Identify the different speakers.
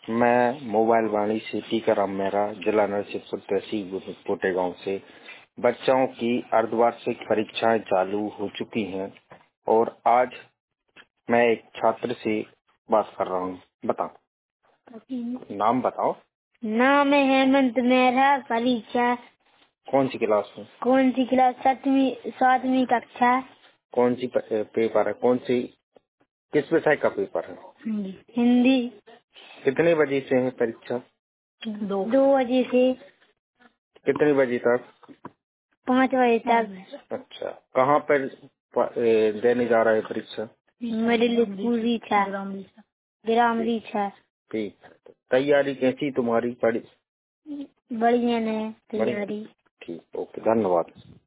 Speaker 1: मैं मोबाइल वाणी से टीकाराम मेहरा, जिला नरसिंहपुर, तहसील पोटे गांव से। बच्चों की अर्धवार्षिक परीक्षाएं चालू हो चुकी हैं और आज मैं एक छात्र से बात कर रहा हूँ। बताओ, नाम बताओ।
Speaker 2: नाम है हेमंत मेहरा। परीक्षा
Speaker 1: कौन सी क्लास में?
Speaker 2: कौन सी क्लास? 7वीं कक्षा।
Speaker 1: कौन सी पेपर है? किस विषय का पेपर है?
Speaker 2: हिंदी।
Speaker 1: कितने बजे से है परीक्षा?
Speaker 2: 2 बजे से।
Speaker 1: कितने बजे तक?
Speaker 2: 5 बजे तक।
Speaker 1: अच्छा, कहाँ पर देने जा रहा है परीक्षा?
Speaker 2: मिडिल स्कूल रीछा, ग्राम रीछा।
Speaker 1: ठीक, तैयारी कैसी तुम्हारी?
Speaker 2: बढ़िया है तैयारी।
Speaker 1: ठीक, ओके, धन्यवाद।